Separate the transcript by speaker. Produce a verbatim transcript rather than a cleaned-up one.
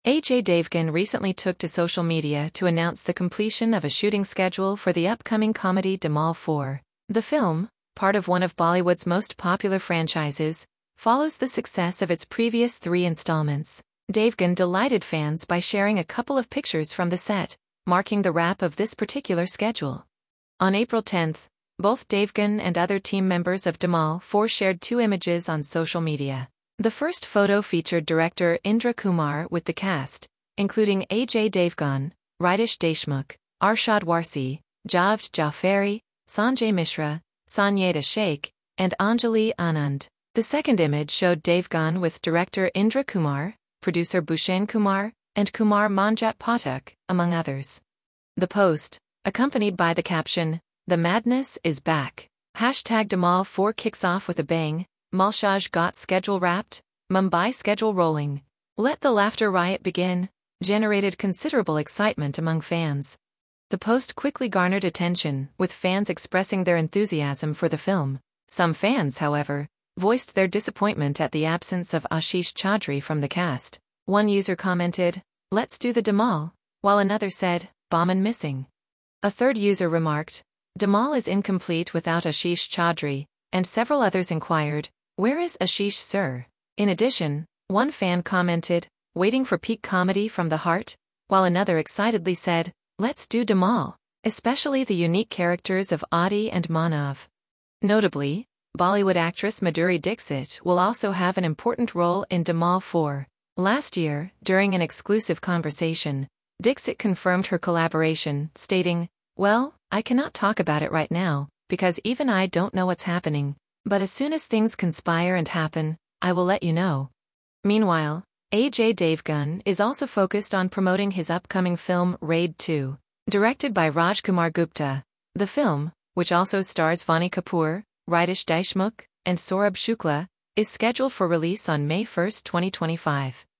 Speaker 1: Ajay Devgan recently took to social media to announce the completion of a shooting schedule for the upcoming comedy Dhamal four. The film, part of one of Bollywood's most popular franchises, follows the success of its previous three installments. Devgan delighted fans by sharing a couple of pictures from the set, marking the wrap of this particular schedule. On April tenth, both Devgan and other team members of Dhamal four shared two images on social media. The first photo featured director Indra Kumar with the cast, including Ajay Devgan, Ritesh Deshmukh, Arshad Warsi, Javed Jafari, Sanjay Mishra, Sanyeda Sheikh, and Anjali Anand. The second image showed Devgan with director Indra Kumar, producer Bhushan Kumar, and Kumar Manjat Pathak, among others. The post, accompanied by the caption, "The madness is back. Hashtag Dhamal four kicks off with a bang. Malshaj got schedule wrapped, Mumbai schedule rolling. Let the laughter riot begin," generated considerable excitement among fans. The post quickly garnered attention, with fans expressing their enthusiasm for the film. Some fans, however, voiced their disappointment at the absence of Ashish Chaudhary from the cast. One user commented, "Let's do the Dhamal," while another said, "Boman missing." A third user remarked, "Dhamal is incomplete without Ashish Chaudhary," and several others inquired, "Where is Ashish sir?" In addition, one fan commented, "Waiting for peak comedy from the heart," while another excitedly said, "Let's do Dhamal," especially the unique characters of Adi and Manav. Notably, Bollywood actress Madhuri Dixit will also have an important role in Dhamal four. Last year, during an exclusive conversation, Dixit confirmed her collaboration, stating, "Well, I cannot talk about it right now, because even I don't know what's happening. But as soon as things conspire and happen, I will let you know." Meanwhile, Ajay Devgan is also focused on promoting his upcoming film Raid two. Directed by Rajkumar Gupta, the film, which also stars Vani Kapoor, Ritesh Deshmukh, and Saurabh Shukla, is scheduled for release on May first, twenty twenty-five.